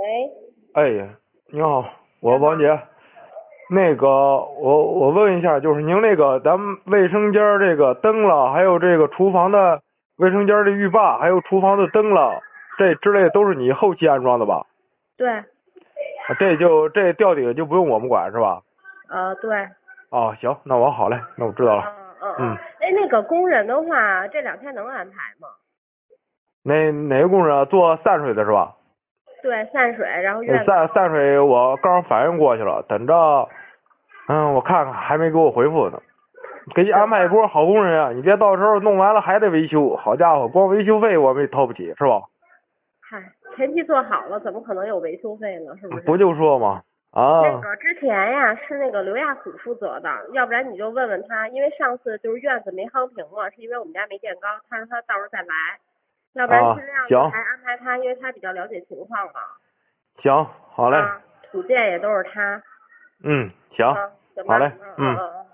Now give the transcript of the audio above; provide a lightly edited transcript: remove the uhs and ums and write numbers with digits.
喂， 哎，你好，我王杰。那个，我问一下，就是您那个咱们卫生间这个灯了，还有这个厨房的卫生间的浴霸，还有厨房的灯了，这之类的都是你后期安装的吧？ 对， 这吊顶就不用我们管是吧？ 对， 哦，行，那我好嘞，那我知道了。 哎，那个工人的话，这2天能安排吗？ 哪个工人啊？做散水的是吧？ 对，散水，然后院子散水我刚反应过去了，等着，我看看还没给我回复呢。给你安排一波好工人啊！你别到时候弄完了还得维修，好家伙，光维修费我们也掏不起，是吧？ 嗨，前期做好了，怎么可能有维修费呢？是不是？ 不就说嘛， 那个之前呀，是那个刘亚虎负责的，要不然你就问问他，因为上次就是院子没夯平嘛，是因为我们家没垫高，他说他到时候再来，要不然尽量就还安排他，因为他比较了解情况嘛。 行，好嘞。 土建也都是他。 行， 行吧。 好嘞， 嗯。